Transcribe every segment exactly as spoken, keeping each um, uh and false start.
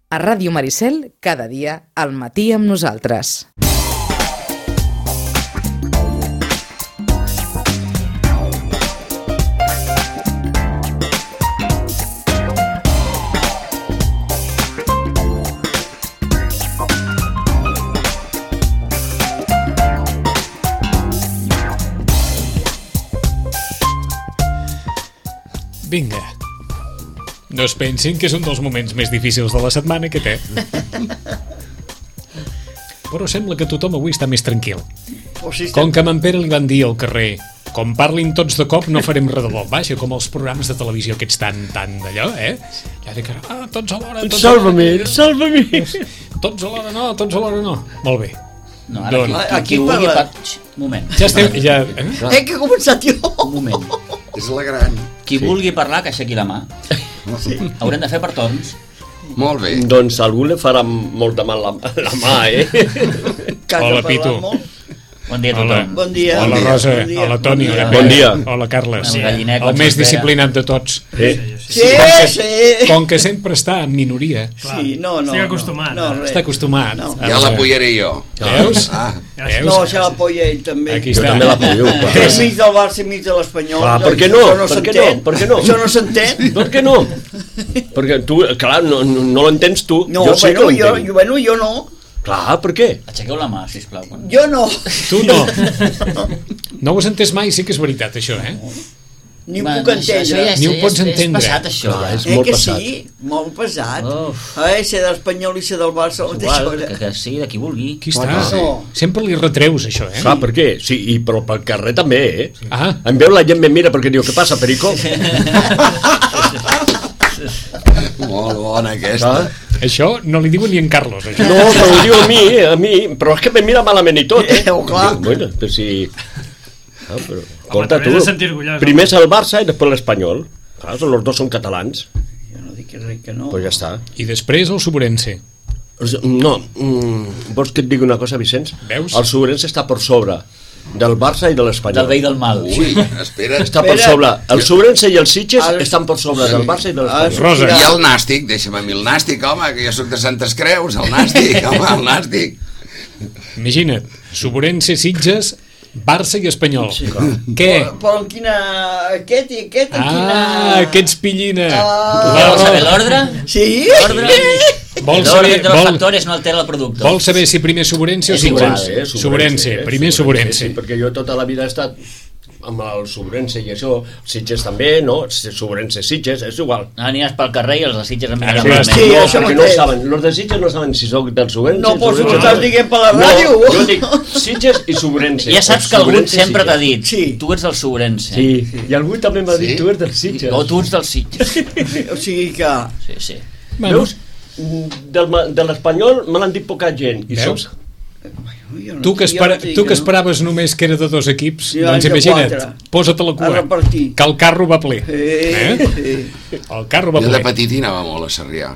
A Ràdio Maricel, cada dia, al matí amb nosaltres. Vinga, no es pensin que és un dels moments més difícils de la setmana que té. Però sembla que tothom avui està més tranquil. Com que a en Pere li van dir al carrer, com parlin tots de cop no farem res de bo. Vaja, com els programes de televisió aquests tan, tan d'allò, eh? Ja dic, ah, tots alhora, tots Salva-me, salva-me. Tots alhora no, tots alhora no. Molt bé. No, ara Doncs, aquí, aquí vulgui parla... part... Moment. Ja estem, ja... Eh? Eh, que he començat jo. Un moment. És la gran. Qui sí. vulgui parlar, que aixequi la mà. Sí. Haurem de fer per torns. Molt bé. Doncs algú li farà molt de mal la, la mà, eh? Hola, Pitu. Bon dia a Hola. tothom. Bon dia. Hola, bon dia. Rosa. Bon dia. Hola, Toni. Bon dia. Hola, Bon dia. Hola, Carles. El galliner, El com més s'espera. disciplinat de tots. Eh? Sí, Sí, sí. Com que sempre està en minoria. Sí, no, no. Estic acostumat. No, no, Està acostumat. No. A Ja veure, l'apollaré jo. Veus? Ah, Veus? no, ja l'apoya ell també. Aquí jo està. també l'apoyo. Que és mig del Barça i mig de l'Espanyol. Ah, per què no? Això no Per què s'entén. no? Per què no? Això no s'entén. Per què no? Perquè tu, clar, no, no, no l'entens tu. No, jo sé bueno, que jo, l'entenc. jo, bueno, jo no. Clar, per què? Aixequeu la mà, sisplau. Jo no. Tu no. No ho has entès mai, sí que és veritat, això, eh? Ni ho Va, puc això- això entendre. ja és- Ni ho pots és- entendre. És passat, això. Clar, ja. és Eh, molt que pesat. sí, molt pesat. Uf. Eh, ser d'Espanyol i ser del Barça, la mateixa Igual, hora. que, que sí, de qui vulgui. Aquí està. No. Sempre li retreus, això, eh? Clar, per què? Sí, i, però pel carrer també, eh? Ah, Em veu la gent me mira perquè diu, què passa, Perico? molt bona aquesta. Clar. això no li diuen ni en Carlos, això. No, però ho diu a mi, eh, a mi, però és que me mira malament i tot, eh? Eh, oh, clar. Bueno, però si... Ah, però, Home, escolta, t'hauries de sentir orgullós, primer és el Barça i després l'Espanyol. Clar, els dos són catalans, Jo no dic que res que no. doncs ja està. I després el Sobrense. No, mm, vols que et digui una cosa, Vicenç? Veus? El Sobrense està per sobre del Barça i de l'Espanyol. Del bé i del mal. Ui, espera. Està per Espera. sobre. El Sobrense i el Sitges Ara- estan per sobre del Barça i de l'Espanyol. Rosa. I el nàstic, deixa'm a mi el nàstic, home, que jo sóc de Santes Creus, el nàstic, home, el nàstic. Imagina't, Sobrense, Sitges, Barça i Espanyol. Sí, Què? Però, però en quina... Aquest i aquest, en quina... Ah, aquests pillina. Ah. Vols saber l'ordre? Sí? L'ordre Vol l'ordre saber, entre els vol, factores no altera el producte. vol saber si primer Sobrense o És igual, Sitges? eh? Sobrense, primer Sobrense. Sí, perquè jo tota la vida he estat amb el Sobrense i això, Sitges també, no? Sobrense, Sitges, és igual. Anies pel carrer i els de Sitges em Ara, miren sí, malament. sí, no, això perquè mateix. no saben, els de Sitges no saben si sóc del Sobrense. No, però si Sobrense, ho estàs dient per la ràdio. No, jo dic Sitges i Sobrense. Ja saps O que algú Sobrense, sempre t'ha Sitges. dit Sí. tu ets del Sobrense. Sí, i algú també m'ha dit Sí? tu ets del Sitges. O tu ets del Sitges. O sigui que... Sí, sí. Bueno, Veus? Del, ma- de l'Espanyol me l'han dit poca gent. I Veus? soc- Jo no tu que, sé, jo espera, no t'he dit tu que no. esperaves només que era de dos equips, Sí, doncs de imagina't, quatre. posa't a la A cua, repartir. que el carro va ple. Eh, Eh? sí. El carro va Jo de ple. petit hi anava molt a Sarrià.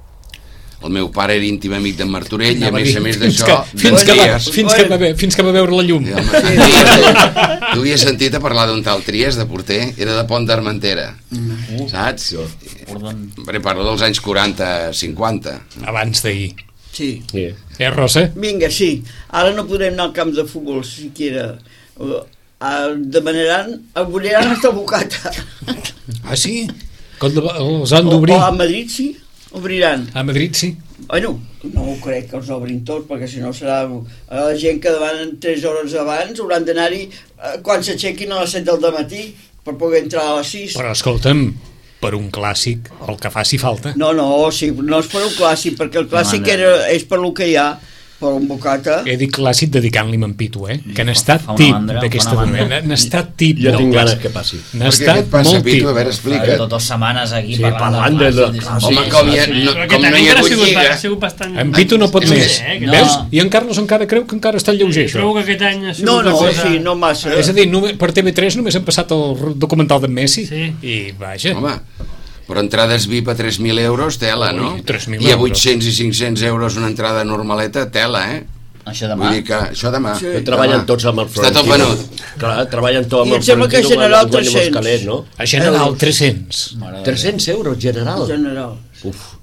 El meu pare era íntim amic d'en Martorell i a Anava més dir, a més fins d'això, que, fins, que va, dies... fins, que va, ve- fins que va veure la llum. Sí, home, tu, tu havies sentit a parlar d'un tal Tries de porter? Era de Pont d'Armentera, saps? Perdó. Bé, parlo dels anys quaranta cinquanta. Abans d'ahir. Sí. Sí. Eh, Rosa? Vinga, sí. Ara no podrem anar al camp de futbol, siquiera. Uh, uh, demanaran... Obriran hasta bocata. Ah, sí? Com de, els han d'obrir? O, o a Madrid, sí. Obriran. A Madrid, sí. Bueno, no ho crec que els obrin tots, perquè si no serà... La gent que van tres hores abans hauran d'anar-hi eh, quan s'aixequin a les set del dematí per poder entrar a les sis. Però escolta'm, per un clàssic, el que faci falta. No, no, sí, no és per un clàssic, perquè el clàssic No, no. era, és per lo que hi ha, per un bocata. He dit clàssic dedicant-li a en Pitu, eh? Que n'ha estat Fa una tip mandra, d'aquesta fa una mandra. manera. N'ha estat tip Jo del tinc ganes clàssic. que passi. N'ha Per què? Què et estat passa, molt Pitu? tip. A veure, explica't. Tot dues setmanes aquí Sí, parlant de- clàssics. de- Sí, Home, sí, com hi ha, sí. no, Però com aquest no any hi ha encara ha hagut sigut, lliga... ha sigut bastant... En Pitu no pot És més. que- No. Veus? I en Carlos encara creu que encara està lleuger, això. Trobo que aquest any ha sigut No, no, una cosa... sí, no massa. És a dir, només, per T V tres només hem passat el documental d'en Messi. Sí. I vaja. Home, però entrades V I P a tres mil euros, tela, Ui, no? tres mil I a euros. vuit-cents i cinc-cents euros una entrada normaleta, tela, eh? Això demà. Vull dir que això demà. Sí. Que treballen demà. tots amb el Està tot Florentino. venut. Clar, treballen tot amb I el em sembla que Florentino, General guanya- guanya tres-cents. molts calés, no? A general, tres-cents. Mare de Déu. tres-cents euros, general. General. Uf.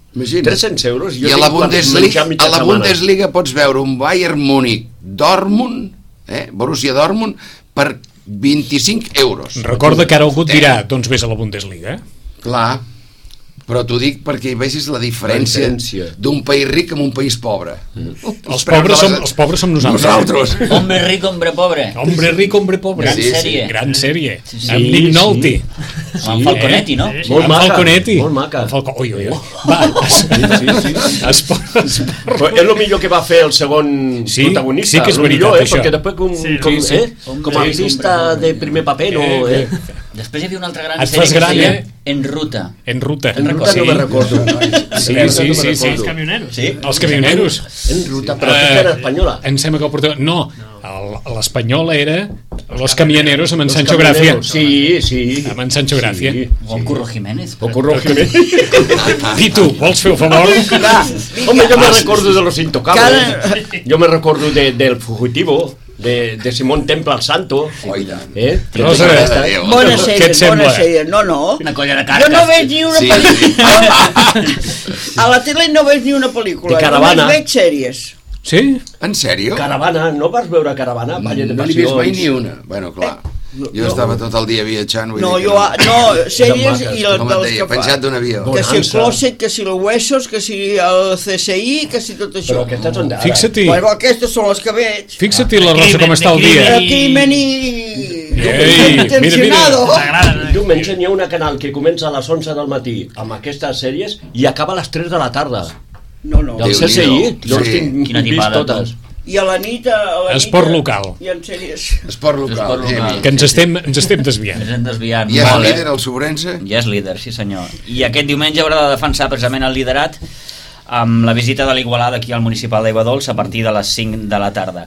Imagina't. tres-cents euros. I a la, Bundesliga, a la Bundesliga pots veure un Bayern Múnich Dortmund, eh, Borussia Dortmund, per vint-i-cinc euros. Recorda que ara algú et dirà, doncs vés a la Bundesliga, eh? Clar, però t'ho dic perquè hi vegis la diferència, diferència. d'un país ric amb un país pobre. Mm. Els, pobres som, els pobres som nosaltres. Nosaltres. Hombre rico, hombre pobre. Hombre rico, hombre pobre. Gran Sí, sí. sèrie. Gran sèrie. Sí, sí. Amb Nick Nolte. Sí. Amb Falconetti, no? Sí. Molt Amb maca, Falconetti. molt maca. Amb Falco... Ui, ui, ui. Va, es... Sí, sí, sí. Esport, esport. Però és el millor que va fer el segon Sí, protagonista. sí que és Lo veritat, millor, eh? això. Perquè després com, Sí, com, sí, sí. Eh? com a artista de primer paper, no... Eh, Eh? Després hi havia una altra gran Et sèrie fas que gran, es deia eh? En Ruta. En ruta. En ruta no me recordo. Sí, En ruta sí, no me sí, sí. Els camioneros. Sí? Els camioneros. En ruta, però aquesta era espanyola. Em sembla que el portaveu... No, el- l'espanyol era Los Camioneros amb en Los Sancho Gracia. camioneros. Sí, sí. Amb en Sancho Gracia. Sí. O en Curro Jiménez. O Curro Jiménez. I tu, vols fer un favor? Va, Home, yo me vinga. recuerdo de Los Intocables. Cada- Yo me recuerdo de, del Fugitivo, de, de Simón Templa al Santo. Oida. Eh? Rosa, Aquesta- Déu. Bona Què et sèrie, bona sembla? sèrie. No, no. Una colla de Jo cartes. no veig ni una Sí. pel·lícula. A la tele no veig ni una pel·lícula. De Caravana. Només veig sèries. Sí? En sèrio? Caravana, no vas veure Caravana? Valle de No n'he vist mai passions. ni una. Bueno, clar. Jo estava tot el dia viatjant. Vull No, dir que jo, a- no, sèries maques. i les Com et dels deia, que fa. penjat d'un avió. Que si el Bonanza. Closet, que si el Huesos, que si el C S I, que si tot això. Però aquestes són d'ara. Fixa't-hi. Bueno, aquestes són les que veig. Fixa't-hi la De Rosa crimen, com està el de dia. El crimen i... Ei, mira, intencionado. T'agrada, no? Diumenge n'hi ha una canal que comença a les onze del matí amb aquestes sèries i acaba a les tres de la tarda. No, no. Del C S I, Déu-n'hi-do. jo les Sí. tinc Quina vist tipada, totes. I a la nit... A la Esport nit, local. I en sèries. Esport local. Esport local. Emi. Que ens estem, ens estem desviant. Ens hem desviat I és molt, líder eh? el Sobrense? Ja és líder, sí senyor. I aquest diumenge haurà de defensar precisament el liderat amb la visita de l'Igualada aquí al municipal d'Aigua Dols a partir de les cinc de la tarda.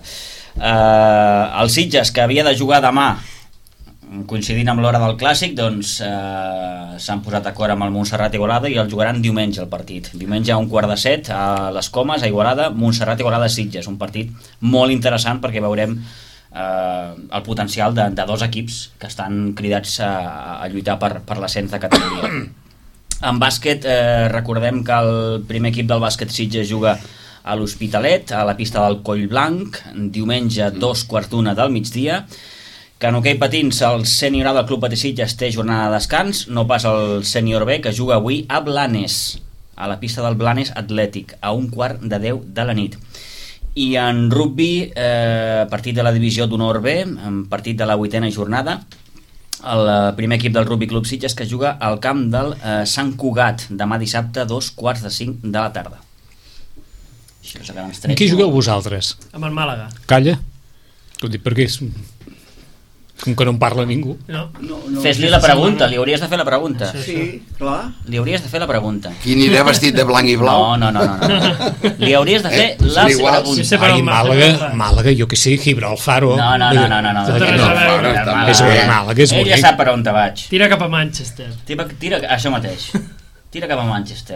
Eh, el Sitges, que havia de jugar demà coincidint amb l'hora del Clàssic, doncs eh, s'han posat d'acord amb el Montserrat Igualada i el jugaran diumenge el partit. Diumenge a un quart de set a les Comes, a Igualada, Montserrat Igualada Sitges, un partit molt interessant perquè veurem eh, el potencial de, de dos equips que estan cridats a, a lluitar per, per l'ascens de categoria. En bàsquet, eh, recordem que el primer equip del bàsquet Sitges juga a l'Hospitalet, a la pista del Coll Blanc, diumenge dos quarts d'una del migdia. Que en hoquei patins el sènior A del Club Patí Sitges té jornada de descans, no pas el sènior B, que juga avui a Blanes, a la pista del Blanes Atlètic, a un quart de deu de la nit. I en rugby, eh, partit de la divisió d'honor B, en partit de la vuitena jornada, el primer equip del Rugby Club Sitges que juga al camp del eh, Sant Cugat, demà dissabte a dos quarts de cinc de la tarda. Això és a grans trets. Amb qui jugueu vosaltres? Amb el Màlaga. Calla. Ho dic perquè és... Com que no en parla ningú. No. No, no. Fes-li la pregunta, li hauries de fer la pregunta. Sí, clar. Li hauries de fer la pregunta. Qui anirà vestit de blanc i blau? No, no, no, no, no. Li hauries de fer Eh, la són iguals. Sí, pregunta. sí, però Ai, el Màlaga, Màlaga. Màlaga, jo que sé, Gibralfaro. No, no, no, no, no, no. Tot res a veure. Faro està Màlaga. És molt bé, bé. Màlaga és Ell ja bonic. sap per on te vaig. Tira cap a Manchester. Tira, tira, això mateix. Tira cap a Manchester.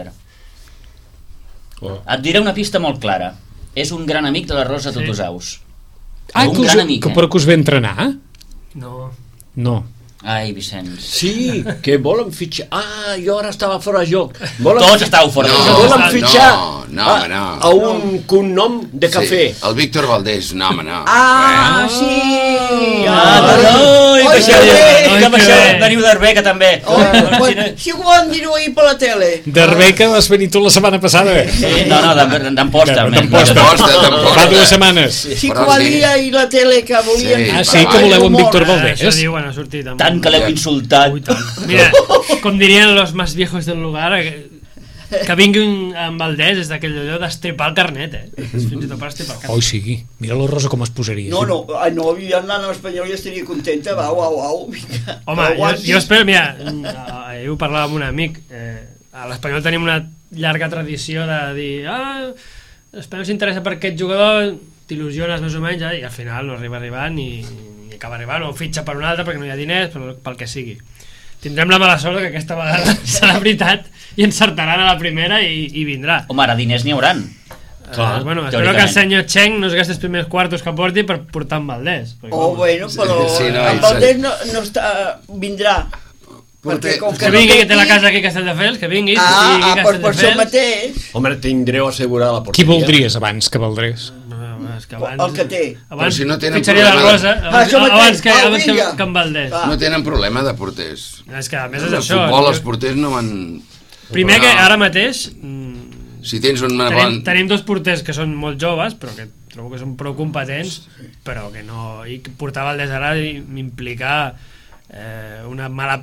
Oh. Et diré una pista molt clara. És un gran amic de la Rosa Sí. Totosaus. Ah, un que, us, gran amic, que eh? per que us ve entrenar? No. No. Ai, Vicenç. Sí, que volen fitxar... Ah, jo ara estava fora de joc. Volen Tots estàveu fora de No. joc. Volen No, fitxar no, a, no. a un cognom de cafè. Sí, el Víctor Valdés, no, home, no. Ah, sí! Ah, Ah, oi, oi, que que això, bé! oi, que que això, bé. veniu d'Arbeca també. Oh, bueno, sí que ho van dir ahir per la tele. D'Arbeca vas venir tu la setmana passada. Sí, no, no, d'Am- d'Amposta. almenys. D'Amposta. Tamposta, tampoc. Fa dues setmanes. Sí que Però ho va sí. dir ahir la tele que volien... Sí, Ah, sí, que voleu en Víctor Ah, Valdés. això diuen, ha sortit. Amb... Tant que l'heu insultat. Ui, tant. Mira, com dirien los más viejos del lugar, que, que vingui un, en Valdés és d'aquell allò d'estripar el carnet, eh? És fins i tot per estripar el carnet. Oh, sí. Mira la Rosa com es posaria. No, no, ai, no, jo anant a l'Espanyol ja estaria contenta, au, au, au, vinga. Home, Però jo, guantis. jo espero, mira, ahir ho parlava amb un amic, eh, a l'Espanyol tenim una llarga tradició de dir ah, l'Espanyol s'interessa per aquest jugador, t'il·lusiones més o menys, eh, i al final no arriba arribant ni, ni acaba arribant, o fitxa per un altre perquè no hi ha diners, pel, pel que sigui. Tindrem la mala sort que aquesta vegada serà veritat i encertaran a la primera i, i vindrà. Home, ara diners n'hi hauran. Clar, uh, bueno, espero que el senyor Cheng no es gasti els primers quartos que porti per portar en Valdés. Perquè, Oh, home, bueno, però Sí, sí, no, en i- Valdés no, no està, vindrà. Perquè com que vingui, que té la casa aquí a Castelldefels, que vingui. Ah, ah per, per això mateix. Home, tindreu assegurar la porteria. Qui voldries abans que Valdrés? No, és que abans, el que té. Abans si no tenen fitxaria la problema Rosa, de- abans, Ah, abans, que, ah, abans que, vinga. que en Valdés. Va. No tenen problema de porters. És que a més és El això. futbol, els porters no van... Primer que No. ara mateix mm, Si tens un tenim, bon... tenim dos porters que són molt joves, però que trobo que són prou competents, però que no... I portar Valdés ara m'implica eh, una mala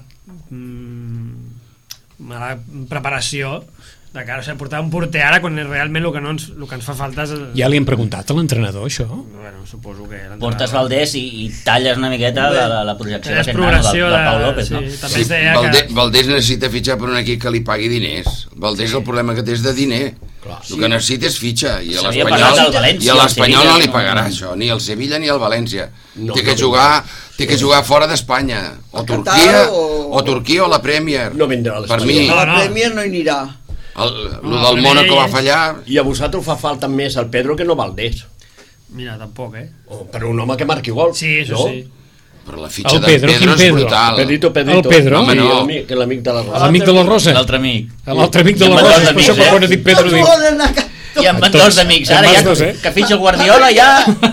mm, mala preparació de cara, o sigui, portar un porter ara quan realment el que, no ens, el que ens fa falta és... El... Ja li hem preguntat a l'entrenador, això? Bueno, suposo que... Portes Valdés i, i talles una miqueta la, la, la projecció És d'aquest nano, del, progressió del Pau de- López, sí, no? també Sí, es deia Valdés, que... Valdés necessita fitxar per un equip que li pagui diners. Valdés el problema que té és de diner. Clar, El que necessita és fitxa. I a S'havia l'Espanyol parlat del València, i a l'Espanyol el no li Sevilla, pagarà no. això, ni al Sevilla ni al València. No, té que no jugar té que jugar fora d'Espanya. O A Turquia Qatar o- o Turquia o la Premier. No vindrà a Per l'Espanyol. mi, A la No, no. Premier no hi anirà. el, No, el del el Mónaco va Premier fallar. I a vosaltres fa falta més el Pedro que no Valdés. Mira, tampoc, eh? Oh, per un home que marqui gol. Sí, això no? sí. Però la fitxa El de Pedro, Pedro, quin és Pedro? brutal. Pedrito, Pedrito. El Pedro? Home, Home, no. L'amic l'amic de la Rosa. L'amic de la Rosa? L'altre amic. L'altre amic de la Ja Rosa, m'han és per això amics, que eh? quan ha dit Pedro dic... I en van Tots. dos d'amics, En ara vas ja dos, eh? que fitxa el Guardiola ja...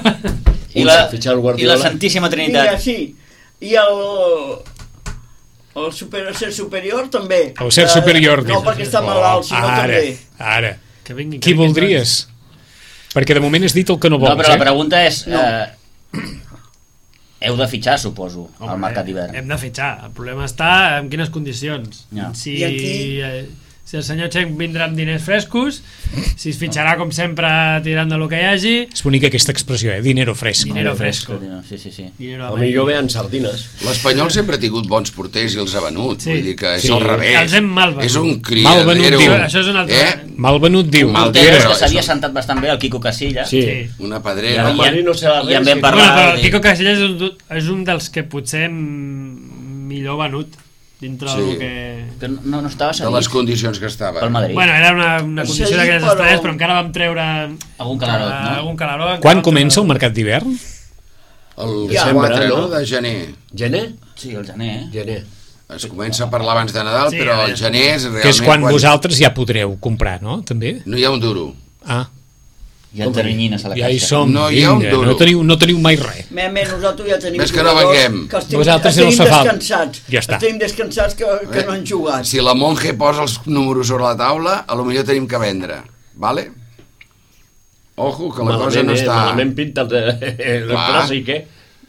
I la, Fitxar el i Guardiola. la Santíssima Vinga, Trinitat. sí. I el... El, super, el ser superior també. El ser Eh, superior. No dius. perquè està malalt, sinó ara, també. Ara. Que vingui, Qui que vingui, voldries? Perquè de moment has dit el que no vols, No, però la eh? pregunta és... No. Eh, heu de fitxar, suposo, Home, al mercat d'hivern. Hem de fitxar. El problema està en quines condicions. Ja. Si, I aquí? eh, si el senyor Chen vindrà amb diners frescos, si es fitxarà com sempre tirant de lo que hi hagi, És bonica aquesta expressió, eh? Dinero fresco. Dinero fresco. Sí, sí, sí. dinero A mi jo ve en sardines. L'Espanyol sempre ha tingut bons porters i els ha venut. Sí. Vull dir que és Sí. al revés. Els hem mal venut. És un Mal venut, criadero. diu. Això és un altre- Eh? Mal venut, diu. Mal Porter dir, que però s'havia és sentat bastant bé, el Quico Casilla. Sí. Sí. una I, pedrera. el Madrid no serà i en res, vam que- parlar... Bueno, però el de- Quico Casillas és un, és un dels que potser mm, millor venut dintre Sí. del que... que no, no estava De cedit les condicions que estava. pel Madrid. Bueno, era una, una condició Sí, d'aquelles però- estrelles, però encara vam treure... Algun calarot, eh, no? Algun calarot. encara Quan vam comença el treure- mercat d'hivern? El Ja, quatre, no? no? De gener. Gener? Sí, el gener, eh? Gener. Es comença a parlar abans de Nadal, Sí, però ja. el gener és realment... Que és quan vosaltres ja podreu comprar, no? També? No hi ha un duro. Ah, Hi ha teranyines a la ja hi caixa. som. No hi ha un vinga, duro. no, teniu, no teniu mai res. Meme, nosaltres ja tenim Ves que no jugadors venguem. que els tenim, Vosaltres els ja no tenim us fa falta. descansats. Ja està. Els tenim descansats que, que Eh? no han jugat. Si la monje posa els números sobre la taula, a lo millor tenim que vendre. Vale? Ojo, que la cosa no eh? està... Malament pinta el, el Clar. clàssic, eh?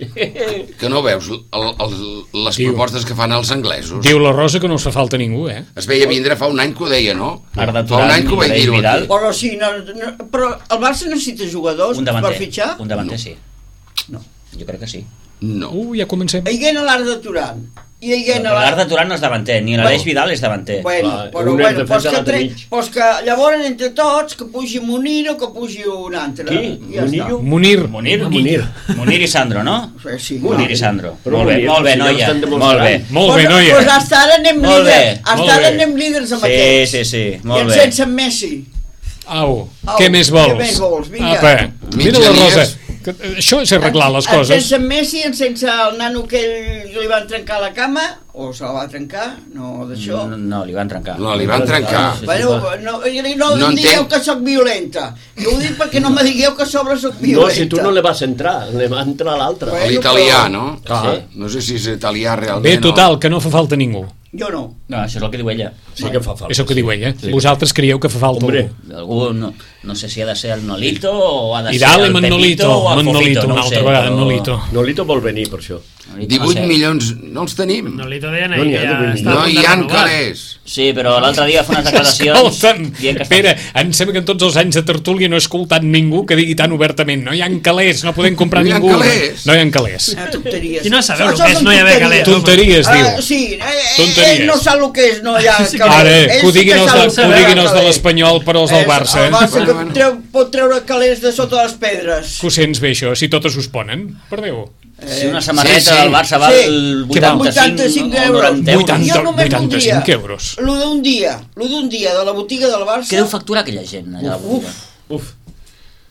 Que no veus el, el, les Diu. propostes que fan els anglesos? Diu la Rosa que no us fa falta ningú, eh? Es veia vindre fa un any que ho deia, no? Arda Fa un any que ho vaig Turan i dir-ho Vidal. aquí. Però sí, no, no, però el Barça necessita jugadors Un per davanter. fitxar? Un davanter, No. sí. No. Jo crec que sí. No. Uh, ja comencem. Hi ha l'Arda Turan. I hi ha L'Arda Turan no és davanter, ni l'Aleix Vidal és davanter. Bueno, Clar, però un bueno, és pues defensa que, l'altre tre... mig. pues que llavors entre tots que pugi Munir o que pugi un altre. Qui? I ja Munillo? Munir. Munir, Munir. Munir i Sandro, no? està. Sí, Munir clar. i Sandro. Però Molt bé, Munir, molt bé, si ja noia. l'estan demostrant. Molt bé. Molt bé, Pues, noia. pues hasta ara anem Molt bé, líders. Hasta molt ara bé. anem líders amb Sí, aquests. sí, sí, I molt en bé. sense Messi. Au, Au, què més vols? què més vols? Vinga. Apa, mira la Mitjanies. Rosa. Que, eh, això és arreglar les En coses. sense Messi, en sense el nano que ell li van trencar la cama, o se la va trencar, no d'això. No, no, li van trencar. No, li van trencar. Sí, sí, Bueno, va. no, no, No no em digueu entenc. que sóc violenta. Jo ho dic perquè no me digueu que a sobre sóc No, violenta. si tu no le vas entrar, le va entrar l'altre. Bueno, L'italià, però- no? Clar. No sé si és italià realment. Bé, o- total, que no fa falta ningú. Jo no. No, això és el que diu ella. Sí que fa falta. És el que diu ella. Sí. Vosaltres creieu que fa falta Hombre. algú. Algú, no, no sé si ha de ser el Nolito o ha de I ser dale, el Pepito Manolito, o el Manolito, Fofito, no una ho altra sé, vegada, però- Nolito. Nolito vol venir per això. Nolito, divuit no sé. milions, no els tenim. Nolito deia No n'hi ha, ja divuit està a No punt hi de ha renovar. calés. Sí, però l'altre dia fa unes declaracions... Escolta'm, dient que està- espera, em sembla que en tots els anys de tertúlia no he escoltat ningú que digui tan obertament no hi ha calés, no podem comprar No hi ha ningú. calés. No hi ha calés. Ah, tonteries. Qui no sabeu Això el que és són no hi haver tonteries. calés? Tonteries, diu. Ah, sí, eh, eh, Tonteries. ell no sap el que és, no hi ha calés. Ara, Ell que ho sí diguin els, sap de, el que ho hi ha diguin els de calés. l'Espanyol, però els del És Barça. El Barça Bueno, que bueno. treu, pot treure calés de sota les pedres. Que ho sents bé, això, si totes us ponen. Per Déu. Si una samarreta Sí, sí. del Barça val Sí. Què val? vuitanta-cinc o euros. noranta euros. vuitanta. Jo només un vuitanta-cinc dia. euros. Lo d'un dia, lo d'un dia de la botiga del Barça. Què deu facturar aquella gent allà a la botiga? Uf.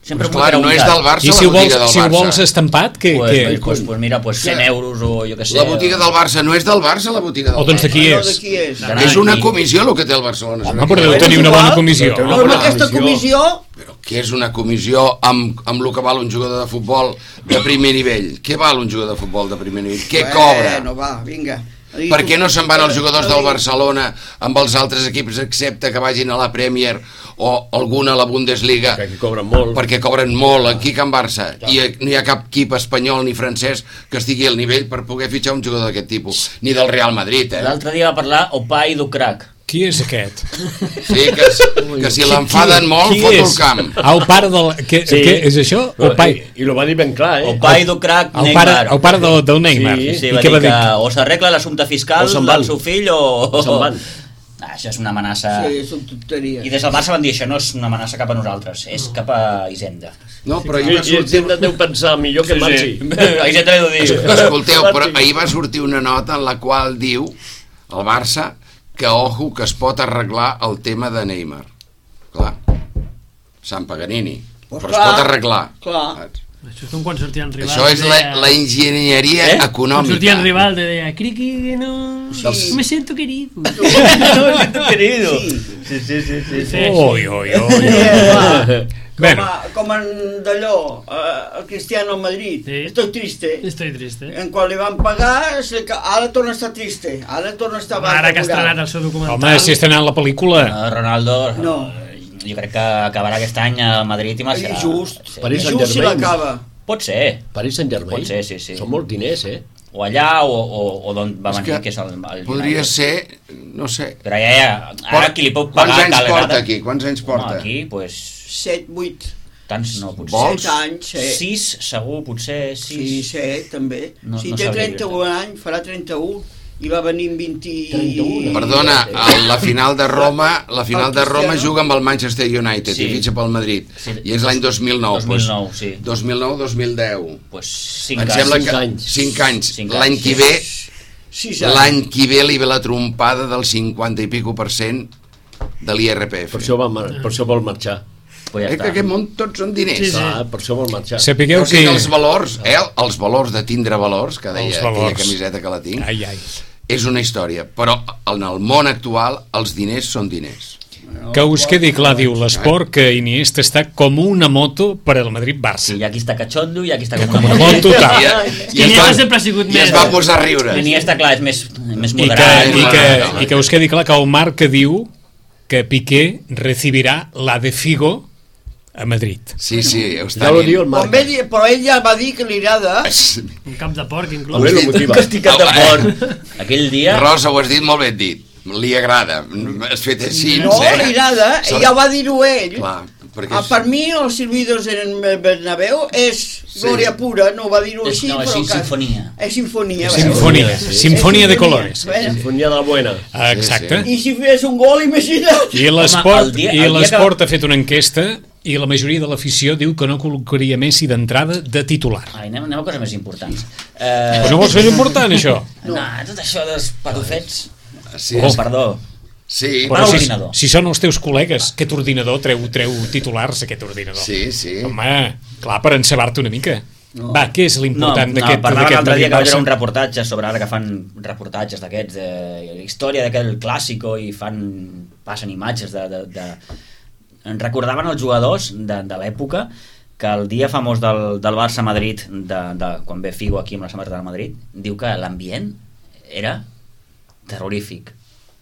Sempre Però, clar, no és del Barça I si la ho botiga vols, del si ho Barça. vols estampat, que... Pues, que... pues, pues, pues mira, pues cent euros o jo què sé. La botiga del Barça no és del Barça, la botiga del O doncs de Barça. qui No, és? de qui és? D'anar És una aquí. comissió el que té el Barcelona. Home, però deu tenir una bona comissió. Té una Però amb bona aquesta comissió. comissió... Però què és una comissió amb, amb el que val un jugador de futbol de primer nivell? Què val un jugador de futbol de primer nivell? Què cobra? No va, vinga. Per què no se'n van els jugadors del Barcelona amb els altres equips excepte que vagin a la Premier o alguna a la Bundesliga? Que aquí cobren molt. Perquè cobren molt aquí a Can Barça i no hi ha cap equip espanyol ni francès que estigui al nivell per poder fitxar un jugador d'aquest tipus, ni del Real Madrid, eh? L'altre dia va parlar Opai Ducrac. Qui és aquest? Sí, que, que si l'enfaden molt Qui fot el és? camp. Ah, el pare del... Què, Sí. què és això? No, El pai. I, I lo va dir ben clar, eh? Opai Ducrac El Neymar. pare, el pare del, del Neymar. Sí, Sí, I va què dir va dir? que o s'arregla l'assumpte fiscal O se'n van. del seu fill o... O se'n van. Ah, això és una amenaça... Sí, són tonteries. I des del Barça van dir això no és una amenaça cap a nosaltres, és cap a Hisenda. No, però I, ahir va i sortir... Hisenda deu pensar millor que marxi. A Hisenda li ho diu. Escolteu, però ahir va sortir una nota en la qual diu el Barça que, ojo, que es pot arreglar el tema de Neymar. Clar, Sant Paganini. Pues Però clar, es pot arreglar. clar. Això és com quan sortien rivals. Això és la, la enginyeria Eh? Quan econòmica. sortien rival, te deia, Criqui, que no... Sí. Me siento querido. No, siento querido. Sí. Sí, sí, sí, sí. Sí. Ui, ui, ui. Eh, Com, Bueno. a, com en d'allò, eh, el Cristiano a Madrid. Sí. Estoy triste. Estoy triste. En quan li van pagar, se ca- ara torna a estar triste. Ara torna a estar... Ara que ha amargat. estrenat el seu documental. Home, si ha estrenat la pel·lícula... Uh, Ronaldo, No. jo crec que acabarà aquest any a Madrid i marxarà. Just. Sí. Paris Just si Saint-Germain. l'acaba. Pot ser. Paris Saint-Germain. Pot ser, sí, sí. Són molts diners, eh? O allà o, o, o d'on va És venir, que que és el, el Podria United. ser, no sé... Però ja, ja, ara qui li pot Quants pagar... anys cal porta agrada. aquí? Quants anys porta? Home, aquí, pues, set, vuit, tants no, potser. Vols? set anys, set. Sis, segur, potser Sí, sis. set, també. No- si no té sabria trenta-un anys, farà trenta-un. I va venir amb vint... trenta-un. Perdona, a la final de Roma, la final El de Roma Cristiano. juga amb el Manchester United Sí. i fitxa pel Madrid. Sí. I és l'any dos mil nou. dos mil nou, sí. dos mil nou dos mil deu. Pues cinc Em anys. sembla cinc que... anys. cinc anys. Cinc L'any anys, que sí. ve, Sis anys. l'any que ve li ve la trompada del cinquanta i pico per cent de l'I R P F. Per això, va, mar- per això vol marxar. Pues ja Eh, que està. aquest món tots són diners. Sí, sí. Clar, per això vol marxar. Sapigueu O sigui que... que els valors, eh, els valors de tindre valors, que deia Els aquella valors. camiseta que la tinc, Ai, ai. és una història. Però en el món actual els diners són diners. Que us quedi clar, diu l'esport, que Iniesta està com una moto per al Madrid-Barça. Sí, hi ha qui està cachondo i hi ha qui està com Com una una moto. moto, total. I, I es Iniesta va- sempre ha sigut I es més... va posar a riure. Iniesta, clar, és més, més I que, moderat. i, que, no, no. I que us quedi clar que el Marca diu que Piqué recibirà la de Figo a Madrid. Sí, sí, ho està Ja ho dient. diu el Però Marc. ell, però ell ja va dir que li agrada. Un cap de porc, A inclús. veure, lo motiva. Castigat de fort. Aquell dia... Rosa, ho has dit molt ben dit. Li agrada. Has fet així, No, eh? li agrada. Sort- Ell ja va dir-ho ell. Clar, perquè... Ah, per mi, els silbidos en el Bernabéu és glòria pura, no va dir-ho És- així, no, és però... que- sinfonia. És sinfonia. Sinfonia, veus? sí. sinfonia de És colores. Bueno, Sinfonia de la buena. Exacte. I si fes un gol, imagina't. I Home, l'esport el dia- i el dia l'esport ha fet una enquesta i la majoria de l'afició diu que no col·locaria Messi d'entrada de titular. Ai, anem, anem a coses més importants. Eh, Però no vols fer important, això? no, tot això dels patufets... Sí, Oh, perdó. sí, Però Però si, ordinador. si són els teus col·legues, aquest ordinador treu, treu titulars, aquest ordinador. sí, sí. Home, clar, per encebar-te una mica. No. Va, què és No, l'important no, d'aquest parlava d'aquest l'altre dia que vaig veure un Madrid-Barça? reportatge sobre ara que fan reportatges d'aquests de història d'aquell clàssico i fan passen imatges de, de, de... Ens recordaven els jugadors de, de l'època que el dia famós del, del Barça-Madrid de, de, quan ve Figo aquí amb la samarreta del Madrid, diu que l'ambient era terrorífic,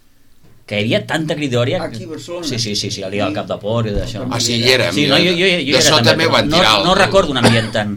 que hi havia tanta cridòria Aquí a Barcelona. sí, sí, sí, sí, el dia del cap de porc i d'això. Ah, sí, hi era. Sí, no, jo, jo, jo de era sota també, també però van no, tirar. no el- recordo un ambient tan...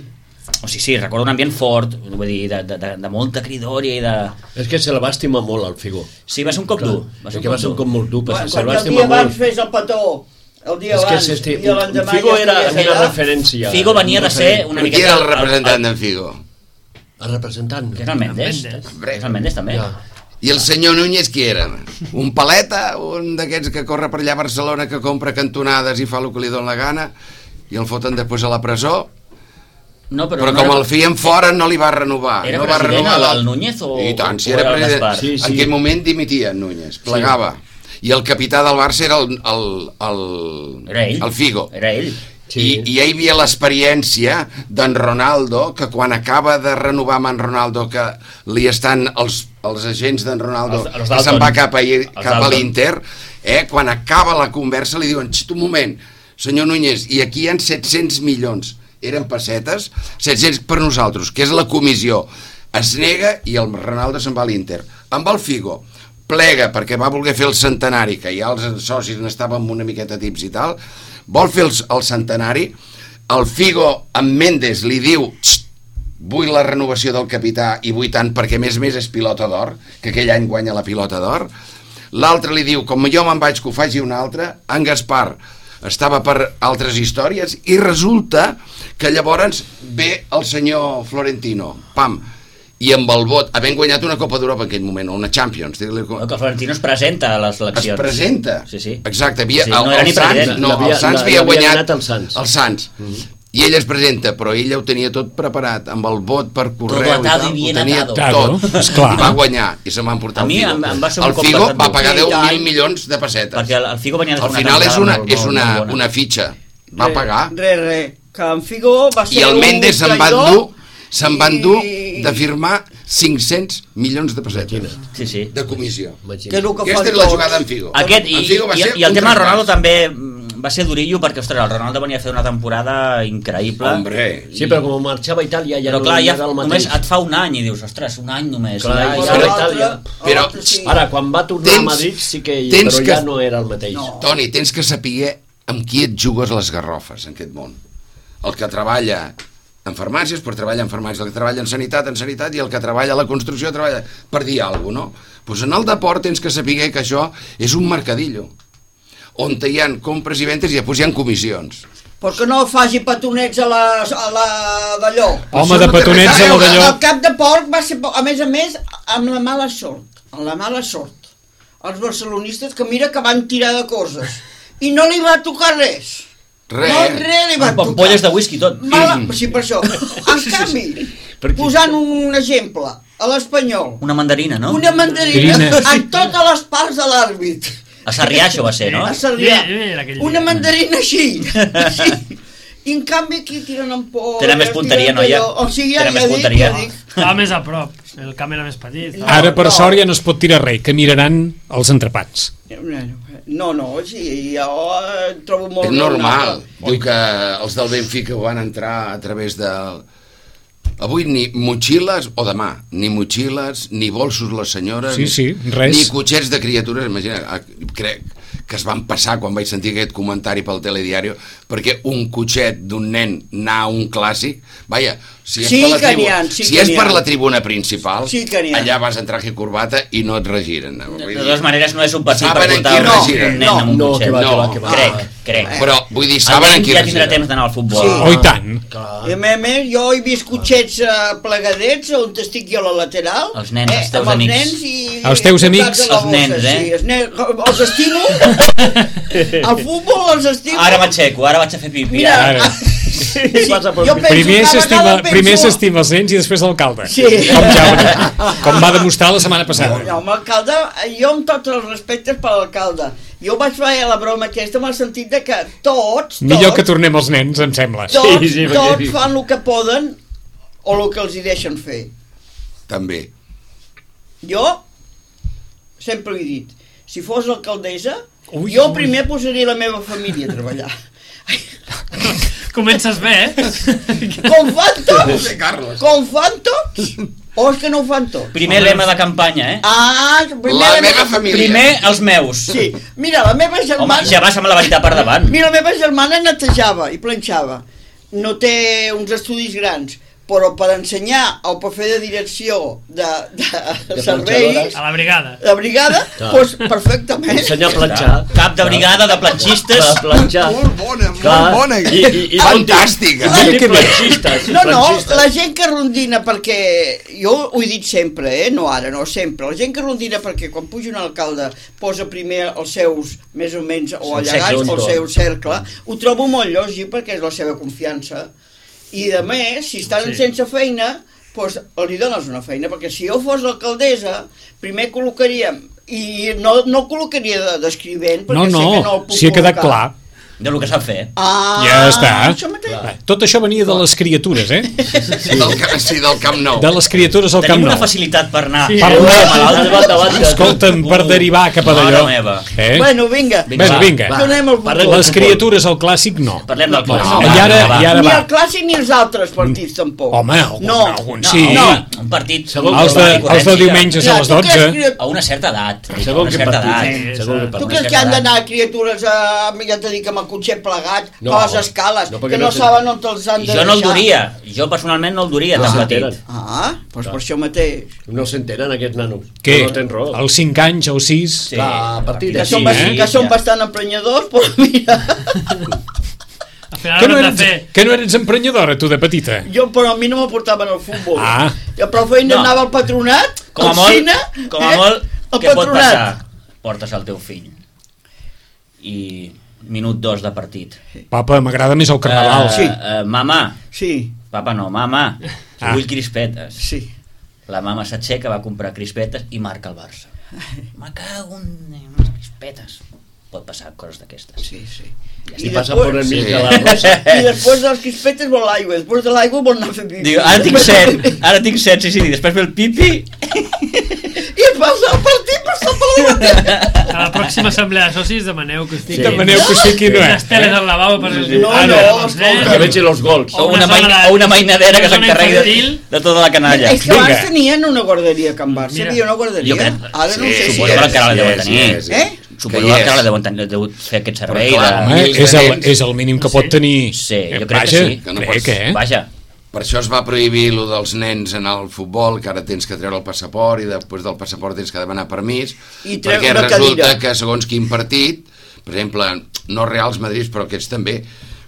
O sigui, sí, recordo un ambient fort, vull dir, de, de, de, de molta cridòria i de... És que se la va estimar molt, el Figo. Sí, va ser un cop dur. Va ser És que va ser un cop molt dur, però Quan, se la va quan el dia estimar abans molt. fes el petó, el dia És que abans, s'esti- i l'endemà Figo ja era estaries una allà. referència. Figo venia de ser una Qui miqueta... era el representant d'en Figo? El representant. Que és el Mendes. Mendes. És el Mendes, també. Ja. I el senyor Núñez qui era? Un paleta? Un d'aquests que corre per allà a Barcelona que compra cantonades i fa el que li dona la gana i el foten després a la presó? No, però, Però no com era- el feien fora no li va renovar. Era no va president renovar el- el Núñez o- I tant, si o era era el president. Gaspar? Sí, sí. En aquell moment dimitia en Núñez, plegava. I el capità del Barça era el, el, el, Era ell. el Figo. Era ell. Sí. I, I ja hi havia l'experiència d'en Ronaldo, que quan acaba de renovar amb en Ronaldo, que li estan els, els agents d'en Ronaldo, Els- els que se'n Dalton. va cap a, Els cap a Dalton. l'Inter, eh, quan acaba la conversa li diuen, xit, un moment, senyor Núñez, i aquí hi ha set-cents milions, eren pessetes, set-cents per nosaltres, que és la comissió. Es nega i el Ronaldo se'n va a l'Inter. Amb el Figo, plega perquè va voler fer el centenari, que ja els socis n'estàvem una miqueta tips i tal, vol fer el, el centenari, el Figo amb Mendes li diu, vull la renovació del capità i vull tant perquè a més a més és pilota d'or, que aquell any guanya la pilota d'or. L'altre li diu, com jo me'n vaig que ho faci un altre, en Gaspar estava per altres històries i resulta que llavors ve el senyor Florentino, pam, i amb el vot, havent guanyat una Copa d'Europa en aquell moment, o una Champions, No, que Florentino es presenta a les es eleccions. presenta, Sí, sí. exacte, havia, Sí, el, no era el, ni Sants, president. no, el L'havia- Sants l'havia havia guanyat guanyat el Sants. el Sants. Mm-hmm. I ell es presenta, però ell ja ho tenia tot preparat, amb el vot per correu atado i tal, y bien ho tenia atado. tot, Esclar. i va guanyar, i se'n van portar A el mi Figo. em- em va ser un el cop Figo bastant va dur. pagar I deu tant. mil milions de pessetes. Perquè el, el Figo venia de fer Al una final és temporada una, molt, és molt, una, molt bona. una fitxa, va Re- pagar, Res, res, que en Figo va ser i el un Mendes se'n va traïdor endur, se'n va endur i- de firmar cinc-cents milions de pessetes Sí, sí. de comissió. que és el que Aquesta fan és la tots. jugada en Figo. Aquest, i, En Figo va i, ser i el un tema del traspàs. Ronaldo també mm, va ser durillo perquè, ostres, el Ronaldo venia a fer una temporada increïble. Hombre, Sí, però com marxava a Itàlia ja Però no clar, ja era el només mateix. et fa un any i dius, ostres, un any només. Clar, ja, i Però ja, ara- l'altre- Itàlia. Però, l'altre sí. Ara, quan va tornar Tens- a Madrid sí que tens però ja que- no era el mateix. No. Toni, tens que saber amb qui et jugues les garrofes en aquest món. El que treballa en farmàcies, però treballa en farmàcies, el que treballa en sanitat, en sanitat, i el que treballa a la construcció treballa, per dir alguna cosa, no? Pues en el deport tens que saber que això és un mercadillo, on hi ha compres i ventes i després hi ha comissions. Per què no faci petonets a la, a la d'allò? Home, de petonets a la d'allò. El cap de porc va ser, a més a més, amb la mala sort, amb la mala sort. Els barcelonistes que mira que van tirar de coses i no li va tocar res. Res. No, res li va amb tocar. ampolles de whisky tot. Mala, sí, per això. En canvi, posant un exemple, a l'Espanyol, Una mandarina, no? una mandarina Mandarina. en totes les parts de l'àrbit. A Sarrià això va ser, no? A Sarrià. Mira, mira aquell Una dia. mandarina així. així. I en canvi aquí tiren amb por. Tenen més punteria, noia. O sigui, ja, Tenen ja més dic, punteria. ja dic. Estava més a prop, el camp era més petit. No. Ara, per sort, ja no es pot tirar res, que miraran els entrepans. No, no, sí, jo eh, trobo molt És normal. raonable. Diu que els del Benfica van entrar a través de... Avui ni motxilles, o demà, ni motxilles, ni bolsos les senyores, Sí, sí, res. ni cotxets de criatures. Imagina, ah, crec que es van passar quan vaig sentir aquest comentari pel telediario, perquè un cotxet d'un nen anar a un clàssic, vaja, si és, Sí per, la que tribu... n'hi ha, sí si que és n'hi per ha. la tribuna principal, Sí que n'hi ha. allà vas entrar i corbata i no et regiren. Vull De dir, totes maneres, no és un partit Saben per en portar qui un regira. nen amb un No, cotxet. que va, que va, No. que va. Crec, crec. Però, vull dir, El saben en nen qui ja tindrà regira. temps d'anar al futbol. Sí. Oh, i tant. I a més, a més, jo he vist cotxets eh, plegadets on estic jo a la lateral. Els nens, els teus amb amics. Els nens i... Els teus i amics. posats a la Els nens, bossa, eh? Sí, els, nens, els estimo. Al futbol els estimo. Ara m'aixeco, ara vaig a fer pipi. Mira, Ara. sí, Vas a per jo mi. penso Primer cada s'estima vegada penso- primer s'estima els nens i després l'alcalde. Sí. Com, ja, com va demostrar la setmana passada. No, amb l'alcalde, jo amb tots els respectes per l'alcalde, jo vaig fer la broma aquesta amb el sentit de que tots, tots, Millor que tornem els nens, em sembla. tots, Sí, sí, perquè- tots fan el que poden o el que els hi deixen fer. També. Jo sempre ho he dit, si fos alcaldessa, Ui, jo ui. primer posaria la meva família a treballar. Comences bé, eh? Com fan No tots? sé, Carles. Com fan tots? O és que no ho fan tots? Primer lema de campanya, eh? Ah, primer La meva família. Primer els meus. Sí, mira, la meva Home, germana... ja vas amb la veritat per davant. Mira, la meva germana netejava i planxava. No té uns estudis grans, però per ensenyar o per fer de direcció de, de, De serveis, planxadores. A la brigada. de brigada, Clar. doncs perfectament. Ensenyar a planxar. Cap de brigada de platxistes. A planxar. Molt bona, molt Clar. bona. I, i, i Fantàstica. I, i, i planxistes. No, no, planxistes. la gent que rondina perquè... Jo ho he dit sempre, eh? No ara, no sempre. La gent que rondina perquè quan puja un alcalde posa primer els seus, més o menys, o Seu allegats, cercle. o el seu cercle, ho trobo molt lògic perquè és la seva confiança. I a més, si estan Sí. sense feina, doncs els dones una feina, perquè si jo fos l'alcaldessa, primer col·locaríem, i no, no col·locaria de- d'escrivent, perquè No, sé que no no, el puc si ha quedat col·locar. clar. De lo que sap fer. Ah, Ja està. això mateix. Va, tot això venia de les criatures, eh? Sí, del, ca- sí, del Camp Nou. De les criatures al Camp Tenim una Nou. facilitat per anar. Sí. Per Per anar, escolta'm, per derivar cap a d'allò. Mare meva. Eh? Bueno, vinga. Bueno, va, vinga. va. Donem el Parlem futbol. Les criatures al clàssic, no. Parlem del No, clàssic. I ara, Va, i ara Ni va. el clàssic ni els altres partits, tampoc. Home, algun, no. algun No, sí. no. Un partit... Segon Els de, els de diumenges a Ja, les tu creus dotze. que- A una certa edat. A Segon una que certa partit. edat. Segon que Tu partit. creus que han d'anar criatures a, ja te dic, amb el cotxet plegat, No. no, a les escales, No, no, perquè que no no sé- saben on te'ls han de Jo no el deixar? duria. Jo personalment no el duria No tan s'enteren. petit. Ah, doncs per això mateix. No s'entenen aquests nanos. Què? No tens raó. Els cinc anys o sis? Sí. Clar, a partir Que de són, sí, bast eh? que són bastant emprenyadors, però mira... Al final Que no, haurem eres, de fer... que no eres emprenyadora, tu, de petita? Jo, però a mi no m'aportaven al futbol. Ah. Jo prou feina No. anava al patronat, Com a al molt, cine... com a molt al què pot patronat. passar? Portes el teu fill. I minut dos de partit. Papa, m'agrada més el carnaval. Eh, Sí. eh, mama, Sí, papa no, mama, Ah. vull crispetes. sí. La mama s'aixeca, va comprar crispetes i marca el Barça. Me cago en unes crispetes. Pot passar coses d'aquestes. Sí, sí. I passa per enmig Sí. de la rosa. I després dels crispetes vol l'aigua, després de l'aigua vol anar a fer pipi. Diu, ara tinc set, ara tinc set, sí, sí, i després ve el pipi. I es passa el partit per estar per A la pròxima assemblea de socis demaneu que us fiquin... Demaneu que us fiqui, no, unes eh? teles al lavabo per... No, Ah, no, doncs, Que vegi els gols. O una una, main, zona de- o una mainadera que una zona s'encarregui de, infantil. de tota la canalla. És que Vinga. abans tenien una guarderia a Can Barça, Mira. hi havia una guarderia. Jo crec- Ara no Sí, sé si suposo és. que encara la deuen Sí, tenir. sí, sí. Eh? Suposo Que hi que ara és. la deuen, tenir, deuen fer aquest servei. Però clar, de... Home, Mils és de el, nens. és el mínim que pot tenir. Sí, jo Eh, crec vaja, que sí. Que no crec, pots- eh? Vaja. Per això es va prohibir lo dels nens anar al futbol, que ara tens que treure el passaport i després del passaport tens que demanar permís, I treure perquè una resulta cadira. que segons quin partit, per exemple, no Reals Madrid, però aquests també,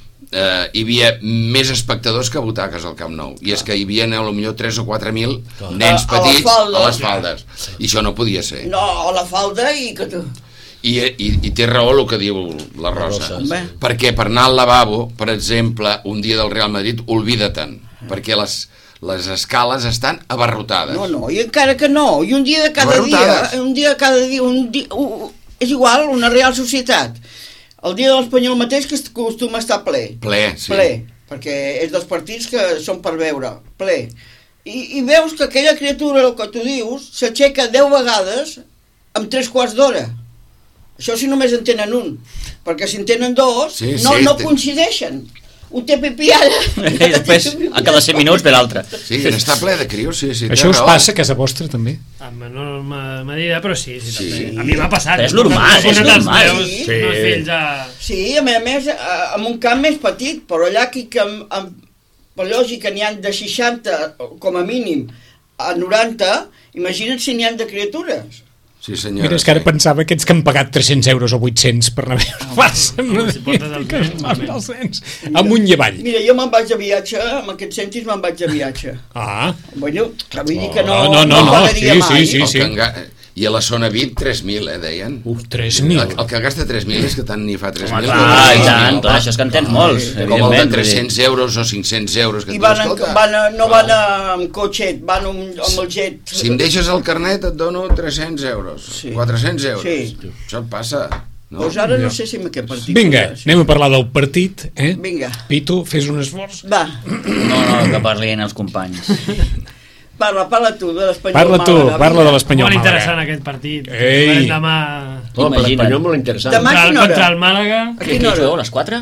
eh, hi havia més espectadors que butaques al Camp Nou, i és que hi havia potser tres o quatre mil nens A- a les petits faldes. a les faldes, i això no podia ser. No, a la falda i que tu... I, i, i té raó el que diu la Rosa, Home. perquè per anar al lavabo, per exemple, un dia del Real Madrid, oblida-te'n, perquè les, les escales estan abarrotades. No, no, i encara que no, i un dia de cada Abarrotades. dia, un dia de cada dia, un dia, uh, és igual, una Real Societat. El dia de l'Espanyol mateix que acostuma a estar ple. Ple, sí. Ple, perquè és dels partits que són per veure, ple. I, i veus que aquella criatura, el que tu dius, s'aixeca deu vegades amb tres quarts d'hora. Això si només en tenen un, perquè si en tenen dos, Sí, no, sí, no té- coincideixen. Un té pipí ara. I després, a cada cent minuts, ve l'altre. Sí, està ple de crios, sí, sí. té Això us raó. passa a casa vostra, també? En menor me- medida, però sí, sí, Sí. també. A mi m'ha passat. Però és normal, He és posat els normal. meus, Sí. els meus fills a... Sí, a més a més, eh, en un camp més petit, però allà que, que amb, amb, per lògica n'hi han de seixanta, com a mínim, a noranta, imagina't si n'hi han de criatures. Sí, senyora. Mira, és que ara sí. pensava aquests que han pagat tres-cents euros o vuit-cents per anar a veure el Barça. home, si portes els Que nens, es fan malament. els nens. Amunt i avall. Mira, jo me'n vaig de viatge, amb aquests cèntims me'n vaig de viatge. Ah, Bueno, clar, vull dir que no, No, no, no, no, pagaria sí, mai. sí, El sí. que enga- I a la zona V I P, tres mil, eh, deien. uf, tres mil. El, el que gasta tres mil és que tant n'hi fa tres mil. Clar, i tant, tot això és que en tens molts, Com el de evidentment. tres-cents euros o cinc-cents euros. Que I et van, dius, en, escolta, van a, no van a, amb cotxet, van amb, amb el jet. si em deixes el carnet et dono tres-cents euros, Sí. quatre-cents euros. Sí. Això et passa. No? Doncs ara no sé si amb aquest partit. Vinga, anem a parlar del partit, eh? Vinga. Pitu, fes un esforç. Va, No, no, que parlin els companys. parla, parla tu de l'Espanyol Parla tu, Màlaga, parla vinga. de l'Espanyol Molt interessant Màlaga. aquest partit. Ei. Jugarem demà Oh, per Imagina't. l'Espanyol molt interessant. Demà- contra, quina hora? contra el Màlaga. A Què quina hora? jugueu, a les quatre?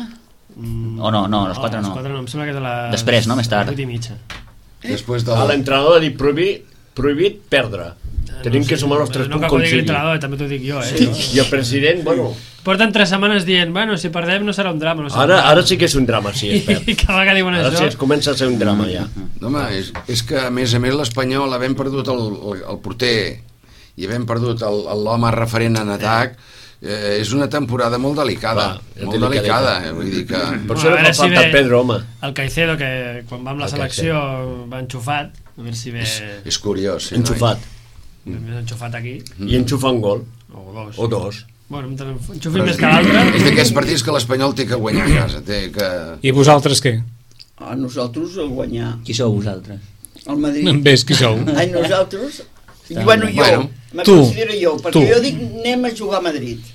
O no, no, a les quatre Oh, a les no. quatre no, em sembla que és a les... Després, no? Més tard. vuit i mitja. Després A del... l'entrenador ha dit prohibit, prohibit perdre. Tenim No que sé, sumar els tres no punts cal com que ho digui sigui. l'entrenador, també t'ho dic jo, eh? I el president, bueno, Porten tres setmanes dient, bueno, si perdem no serà un drama. No serà ara, un drama. ara sí que és un drama, si es perd. I cada vegada diuen Ara sí això. es comença a ser un drama, ja. No, home, és, és que a més a més l'Espanyol havent perdut el, el, el porter i havent perdut el- el- l'home referent en atac, eh, és una temporada molt delicada, Va, és molt delicadeta. delicada, eh, vull dir que... Per Bueno, això a no veure fa si falta ve- Pedro, home. El Caicedo, que quan va amb la El selecció va enxufat, a veure si ve És curiós, sí, Enxufat. ben més enxufat aquí, I enxufa un gol. o dos. O dos. Bueno, mentre enxufi més que l'altre. És d'aquests partits que l'Espanyol té que guanyar a casa, té que... I vosaltres què? A nosaltres el guanyar. Qui sou vosaltres? El Madrid. En ves qui sou? Ai, nosaltres... I, bueno, jo, Bueno, me tu, considero jo, perquè tu. jo dic anem a jugar a Madrid.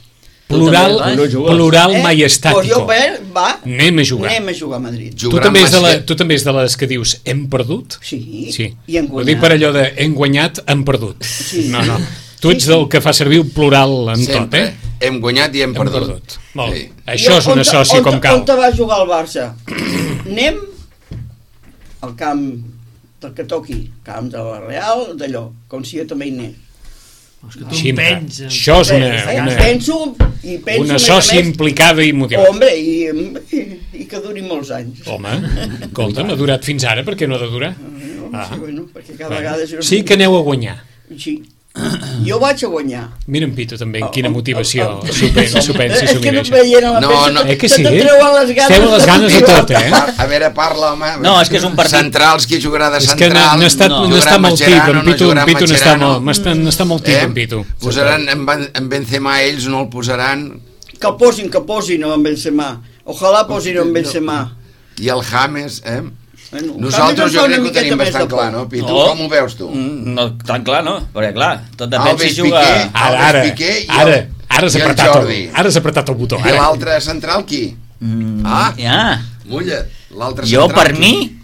Plural, també, plural Eh? majestàtico. Pues jo, per, va, Anem a jugar. anem a jugar a Madrid. Tu Jugaran també, és de la, bàsquet. tu també és de les que dius hem perdut? Sí, Sí. i hem Ho dic guanyat. per allò de hem guanyat, hem perdut. Sí. No, no. Tu ets del que fa servir el plural en tot, Sempre. eh? Hem guanyat i hem, Hem perdut. perdut. Molt bé. Sí. Això és Jo, una on- sòcia on- com cal. On te va jugar el Barça? Anem al camp del que toqui, camp de la Real, d'allò, com si jo també hi anés. És que tu Així, em pens. això és una, Eh, una, penso, i penso una a més a sòcia més, implicada i motivada. Hombre, i, i, i que duri molts anys. Home, escolta, m'ha durat fins ara, per què no ha de durar? No, Ah. sí, bueno, perquè cada vegada... és una- Sí que aneu a guanyar. Sí. Jo vaig a guanyar. Mira en Pitu també, en quina Oh, oh, motivació oh, oh. s'ho pensa, s'ho pensa i És s'ho que mira no et això. veient a la No, peça, no. se- Eh que se sí, te eh? treuen les ganes. Esteu a les ganes de tot, eh? A veure, parla, home. No, és que és un partit- Centrals, qui jugarà de És que central? no, no, està, no. no, està Jugarà molt tip, Mascherano, en Pitu, jugarà en Pitu n'està Mascherano. molt, m'està- n'està molt tip, en Pitu. Posaran en, Ben- en Benzema ells, no el posaran. Que el posin, que posin en Benzema. Ojalà posin en Benzema. I el James, eh? Bueno, Nosaltres James jo fa crec una que ho miqueta tenim més bastant de por. clar, no, Pitu? No. Com ho veus tu? Mm, No, tan clar, no? Perquè, clar, tot depèn Alves si juga... Piqué. Ara, ara, Alves Piqué i el- ara, ara has i el apretat el, Jordi. ara has apretat el botó. I Ara. l'altre central, qui? Mm, Ah. ja. Mulla, l'altre Jo, central. per qui? mi,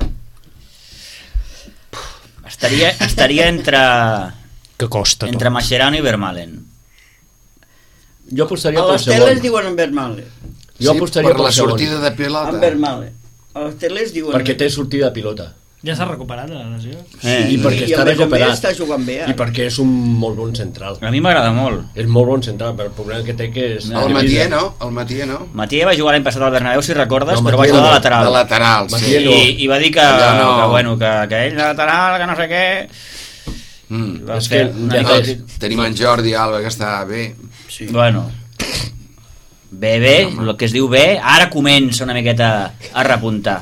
estaria, estaria entre, Que costa, entre tot. Mascherano i Vermaelen. Jo apostaria A pel les teles segon. diuen en Vermaelen. Jo Sí, apostaria per pel la segon. sortida de En pilota. Vermaelen. A les teles diuen... Perquè té sortida de pilota. Ja s'ha recuperat de la lesió. Eh, I perquè I està a més a més recuperat. està jugant bé. I perquè és un molt bon central. A mi m'agrada molt. És molt bon central, però el problema que té que és... El Matié no, el Matié no. Matías va jugar l'any passat al Bernabéu, si recordes, No, però va Matías jugar de no, lateral. De lateral, Matié sí. no. I, I va dir que, Allò no. que, bueno, que, que ell de lateral, que no sé què... Mm. Va És fer que una ja mica... ves. Tenim en Jordi Alba, que està bé. Sí. Bueno, bé, bé, el que es diu bé, ara comença una miqueta a repuntar.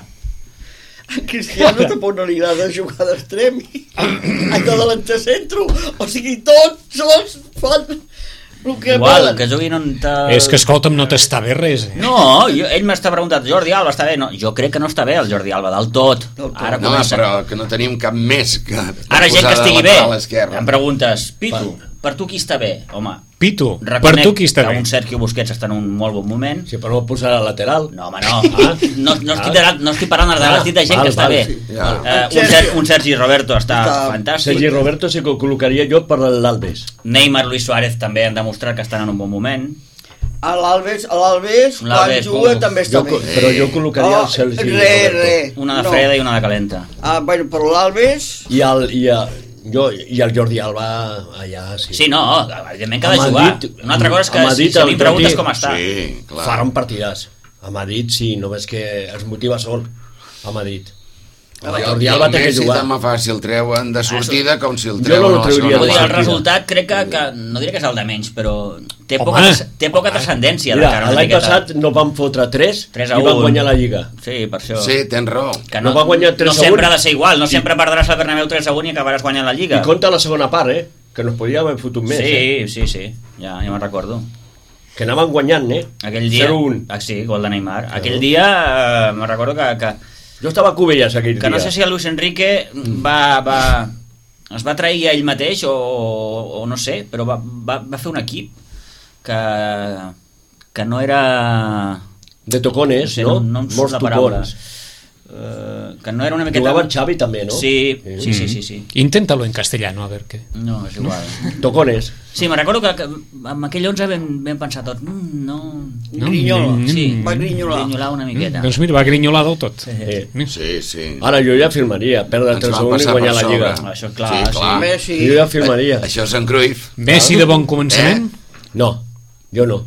A Cristiano tampoc no li agrada jugar d'extrem. Ai, de delanter centro. O sigui, tots sols fan el que Igual, volen. que juguin on... Te... És que, escolta'm, no t'està bé res, eh? No, jo, ell m'està preguntant, Jordi Alba està bé? No, jo crec que no està bé el Jordi Alba, del tot. Del tot. Ara No, comença. però que no tenim cap més que Ara gent que posar de estigui bé. lateral esquerre. Em preguntes, Pitu, per tu qui està bé? Home, Pitu, per reconec tu qui està que bé? un Sergio Busquets està en un molt bon moment. Si però no posar a lateral. No, home, no. No, no, estic, de, no estic parlant de l'estit de gent val, que està val, bé. sí. Ja. Eh, un, Ser, un Sergi Roberto està, Està- fantàstic. Sergi Roberto sí que ho col·locaria jo per l'Alves. Neymar, Luis Suárez també han demostrat que estan en un bon moment. A l'Alves, a l'Alves, quan L'Alves, juga oh, també està Jo, bé. però jo col·locaria Oh, el Sergi re, Roberto. re. Una de No. freda i una de calenta. Ah, bueno, però l'Alves... I el, i, el, jo, i el Jordi Alba allà, sí. Sí, no, evidentment que ha de A jugar. Madrid- Una altra cosa és que a Madrid si, si a mi el em preguntes Jordi- com està. Sí, clar. Farà un partidàs. A Madrid sí, només que es motiva sol. A Madrid. El I Jordi el Alba té que Messi jugar. també fa si el treuen de sortida com si el Jo treuen no el a la trauria segona Vull dir, el part. resultat crec que, que no diré que és el de menys, però té Home, poca, tras- té poca transcendència. de Mira, cara a una l'any miqueta. passat no van fotre tres tres a i van un. guanyar la Lliga. Sí, per això. Sí, tens raó. Que No va guanyar tres no a un. sempre ha de ser igual, no sempre perdràs la Bernabéu tres a un i acabaràs guanyant la Lliga. I compta la segona part, eh? Que nos podria haver fotut més, eh? Sí, sí, sí, ja, ja me'n recordo. Que anaven guanyant, eh? Aquell dia... zero un. Ah, sí, gol de Neymar. Aquell dia eh, me'n recordo que, que, Jo estava a Cubelles aquell que dia. no sé si el Luis Enrique va, va, es va trair a ell mateix o, o no sé, però va, va, va fer un equip que, que no era... De tocones, sé, no? no em surt Molts la paraula. tocons. Eh, que no era una miqueta... Jugava en Xavi també, no? Sí, sí, sí, sí, sí. Inténtalo en castellano, a ver qué. No, és igual. Tocones. Sí, me'n recordo que, que amb aquell onze vam, vam pensar tots, mm, no... No? Grinyola. Mm, Sí, Va grinyolar. grinyolar una miqueta. Doncs mira, va grinyolar del tot. Eh. Sí, sí. Ara jo ja firmaria, perdre el Ens tres va a un i passar guanyar per la Lliga. sobre. Això, clar, Sí, clar. Messi... Jo ja firmaria. Això és en Cruyff. Messi de bon començament? No, jo no.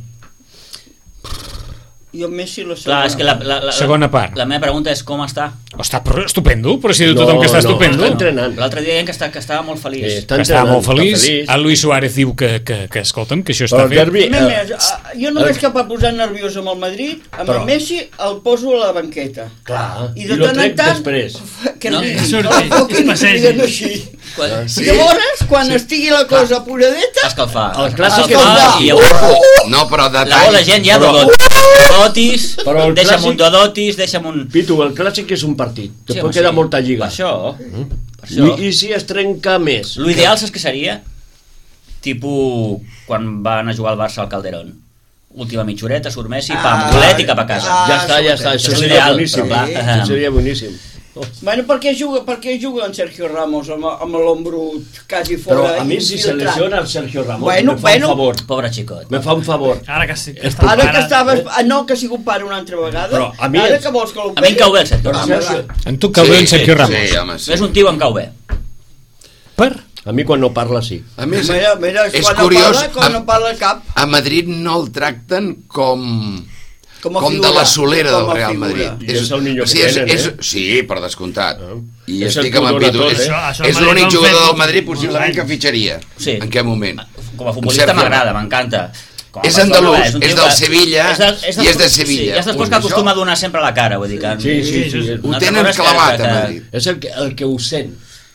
Jo Messi la Clar, és que la, la, la, Segona part. La meva pregunta és com està. Està però estupendo, però si diu No, tothom que està no, estupendo. està entrenant. L'altre dia deien que, està, que estava molt feliç. Eh, Eh, està Que estava entrenant, molt feliç. està feliç. El Luis Suárez diu que, que, que escolta'm, que això Però està el fet. derbi... A més, Eh, més, ah, jo només que per posar nerviós amb el Madrid, amb Però- el Messi el poso a la banqueta. clar, I i, de lo tant en trec tant... després. Que No, no, que surti, que no, que es passegi. diguen així. quan... Sí. Llavors, quan estigui la cosa puradeta, Escalfar. El clàssic Escalfar és- i llavors... No, però La detall... la gent ja Però- Dodotis, Dodotis, Però el deixa'm clàssic- un Dodotis, deixa'm un... Pitu, el clàssic és un partit. Sí, Després home, queda sí. molta lliga. Per això, per això. I, I si es trenca més? L'ideal saps què seria? Tipus quan van a jugar al Barça al Calderón. última mitjoreta, surt Messi, pam, golet i cap a casa. Ah, Ja està, ja està, això és seria l'ideal, boníssim. però clar, Això seria boníssim. Bueno, per què juga, per què juga en Sergio Ramos amb, amb l'ombro quasi fora? Però a mi si se infiltrat? lesiona el Sergio Ramos, Bueno, me fa bueno. un favor. Pobre xicot. Me fa un favor. Ara que sí que És està Ara que pare, estaves... Ah, no, que ha sigut pare una altra vegada. Però a mi Ara és- que vols que A mi em cau bé el Sergio Ah, Ramos. va. En tu cau bé en Sergio Ramos. Sí, home, sí. És un tio em cau bé. Per? A mi quan no parla sí. A més, Mira, mira, és, és quan curiós, no parla, quan a, no parla cap. a Madrid no el tracten com... Com a com figura, de la solera com del a Real figura. Madrid. I és el millor o sigui, que és, tenen, és, eh? Sí, per descomptat. Ah. I És el estic amb que ho en dona Pitu. tot, És, eh? Això- això és al Madrid l'únic ho han jugador fet del Madrid molts possiblement que anys. fitxaria. Sí. En què moment? Com a futbolista Sergio m'agrada, m'encanta. Com a És persona, andalús, un és tio del que- Sevilla és de- és i és de Sí, Sevilla. i és dels Punt, que acostuma a això- donar sempre a la cara, vull dir que... Sí, sí, sí. Ho Una altra tenen cosa és que- clavat que- a Madrid. És el que, el que ho sent.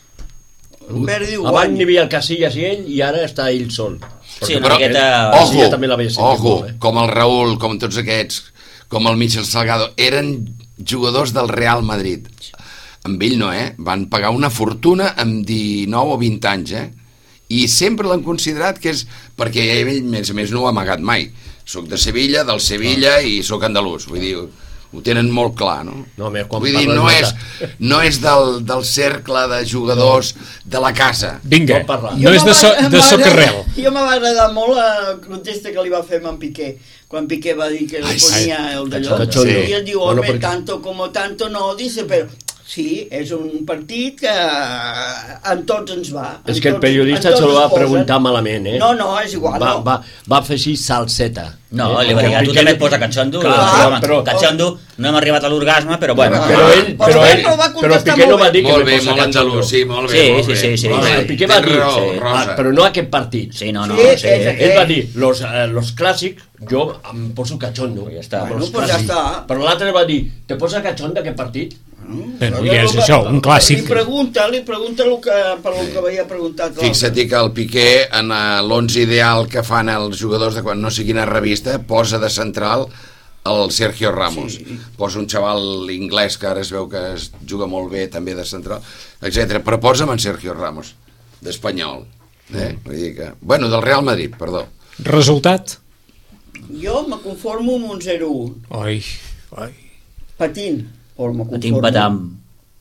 Verd diu Abans guany. n'hi havia el Casillas i ell i ara està ell sol. Sí, una Però, miqueta... Ojo. ojo, també l'havia sentit ojo, molt, eh? com el Raúl, com tots aquests, com el Michel Salgado, eren jugadors del Real Madrid. Amb ell no, eh? Van pagar una fortuna amb dinou o vint anys, eh? I sempre l'han considerat que és... Perquè ell, més a més, no ho ha amagat mai. Soc de Sevilla, del Sevilla i sóc andalús. Vull dir, ho tenen molt clar, no? No, a més, quan Vull dir, parles no de- és, no és del, del cercle de jugadors de la casa. Vinga, Pot parlar. no és de, so, de m'agrada- socarrel. Jo m'ha agradat molt la contesta que li va fer amb en Piqué, quan Piqué va dir que li Ai, sí. ponia el d'allò. Cachondo. I ell diu, Bueno, home, perquè- tanto como tanto no, dice, però sí, és un partit que a tots ens va. És en que el tots- periodista en tots se lo va ens posen. preguntar malament, eh? No, no, és igual, Va, no. va, va afegir salseta. No, eh? li va dir, Com tu Piqué també li- et posa cachondo. Clar, Home, però- cachondo, no hem arribat a l'orgasme, però bueno. Però ell, Però però bé, ell, però va però contestar Piqué no molt va bé. dir que Molt li bé, posa molt cachondo. andalús, sí, molt bé, Sí, molt sí, bé. sí, sí, Molt sí. bé. El Piqué va Tens dir, raó, sí. Rosa. Ah, però no aquest partit. Sí, no, no, Sí, sí. és Ell va dir, los, eh, los clàssics, jo em poso cachondo. Ja està. Bueno, Los pues ja clàssics. està. Però l'altre va dir, te posa cachondo aquest partit? Però ja és això, un Li clàssic. pregunta, li pregunta el que, per el que havia preguntat l'altre. Fixa't que el Piqué, en l'onze ideal que fan els jugadors de quan no sigui una revista, posa de central el Sergio Ramos. Sí. Posa un xaval inglès que ara es veu que es juga molt bé també de central, etcètera. Però posa'm en Sergio Ramos, d'espanyol. Eh? Vull dir que... Bueno, del Real Madrid, perdó. Resultat? Jo me conformo amb un zero u. Oi, oi. Patint. Però me Patim conformo. patam.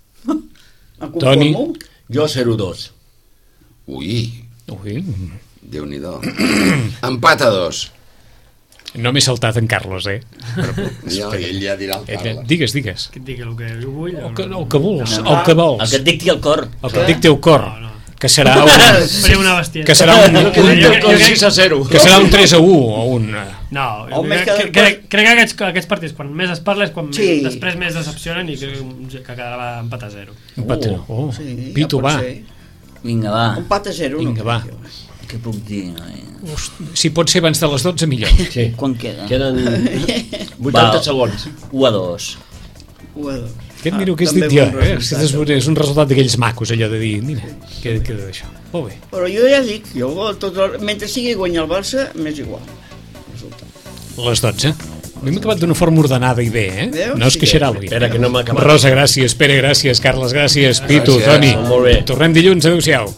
Me conformo. Jo zero dos. Ui, Ui, Déu-n'hi-do. Empat a dos. no m'he saltat en Carlos, eh? Ja, ell ja dirà el Eh, Carles. Digues, digues. Que et digui el que jo vull. El que, el que vols, el que El vols. que et dicti el cor. El que et dicti el cor. No, no. Que serà un, Faré una bestiesa. que serà un, Que un, dic el cor sis a zero. que serà un tres a u o un... No, O més crec, que- que, crec, crec que aquests, aquests partits, quan més es parla, és quan Sí. més, després més decepcionen i crec que quedarà empat a zero. Empat. Oh, Sí, Pitu, ja pot va. ser. Vinga, va. Empat a zero. Vinga, no va. crec jo. Què puc dir? Noi? Host, si pot ser abans de les dotze, millor. Sí. Quan queda? Queden vuitanta Va. segons. u a dos. u a dos. Aquest miro que és també dit jo, bon eh? resultat. És, és un resultat d'aquells macos, allò de dir, mira, queda, queda d'això. Molt bé. Però jo ja dic, jo, tot el, mentre sigui guanyar el Barça, m'és igual. Resultat. Les dotze. A mi m'ha acabat d'una forma ordenada i bé, eh? Veus? No es Sí, queixarà sí. avui. Espera, que no m'ha acabat. Rosa, gràcies. Pere, gràcies. Carles, gràcies. Pitu, Gràcies. Toni. Molt bé. Tornem dilluns. Adéu-siau.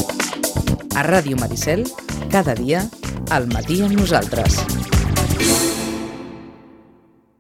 A Ràdio Maricel, cada dia, al matí amb nosaltres.